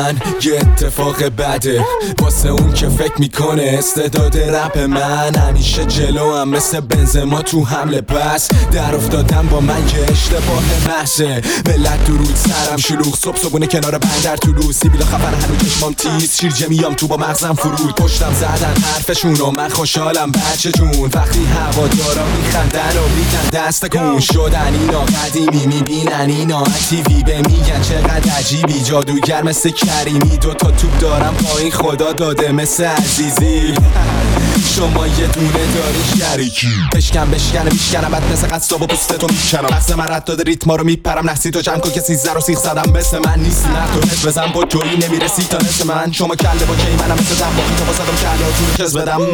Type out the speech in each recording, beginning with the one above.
من یه اتفاق بده واسه اون که فکر میکنه استعداد رپ من همیشه جلو هم مثل بنزما تو حمله. بس در افتادم با من یه اشتباه محضه. ملت درود سرم شلوغ صبح صبحونه کنار بندر طلوع سیبیلا خبر هنو چشمام تیز شیرجه میام تو با مغزم فرود پشتم زدن حرفشون و من خوشحالم بچه جون وقتی هوادارا میخندن و میگن دست کن شدن اینا قدیمی میبینن اینا تیوی به میگن چقدر عجیبی جادوگر مثل کریمی دوتا توپ دارم پایین خدا داده مثل عزیزی شما یه دونه داری شریکی بشکن میشکنم بعد مثل قصاب و پوستتو میکنم لحظ من رد داده ریتما رو میپرم نحسی تو جمع کن که 13 رو سیخ زدم مثل من نیستی نتونست بزن با توی نمیرسی تا نصف من شما کله با کی منم مثل دنباقی تا بازدم کله هاتون رو کز بدم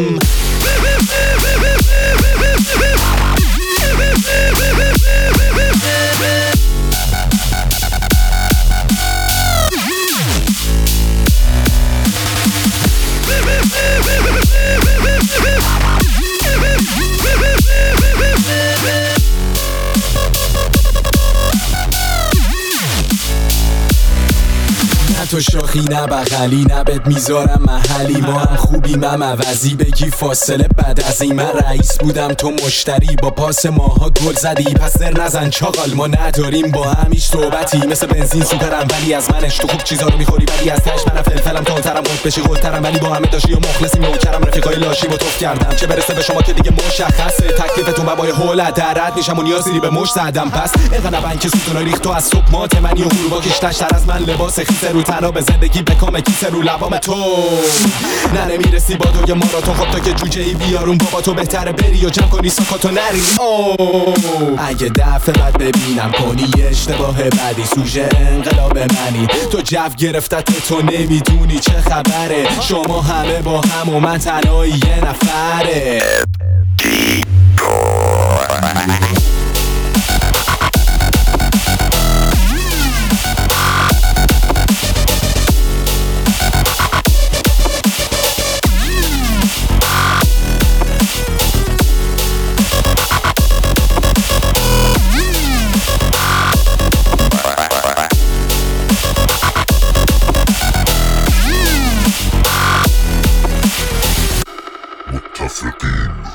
تو شاخی نه بغلی نه بد میذارم محلی ما هم خوبیم هم عوضی بگی فاصله بعد از این من رئیس بودم تو مشتری با پاس ماها گل زدی پس در نزن چاقال ما نداریم با هم هیچ صحبتی مثل بنزین سوپرم ولی از منش تو خوب چیزا رو میخوری ولی از تش منم فلفلم تندترم خود بشی خودترم ولی با همه داشتی و مخلصی نوکرم رفیقای لاشی با توف کردم چه برسه به شما که دیگه مشخصه تکلیفتون بابای هول درد میشم و نیازی به مش زدم پس اینقدر نبن که سوتونای ریخت تو از صبح مات منی و غروبا کشتشتر از من لباس خیسه رو تنها به زندگی بکام کیسه رو لبام تو نه نمیرسی با دوی ماراتون خب تا که جوجه ای بیارون بابا تو بهتره بری و جمع کنی ساکاتو نری اگه دفعه بعد ببینم کنی اشتباه بدی سوژه انقلاب منی تو جو گرفتت تو نمیدونی چه خبره شما همه با هم و من تنهایی یه نفره متفقين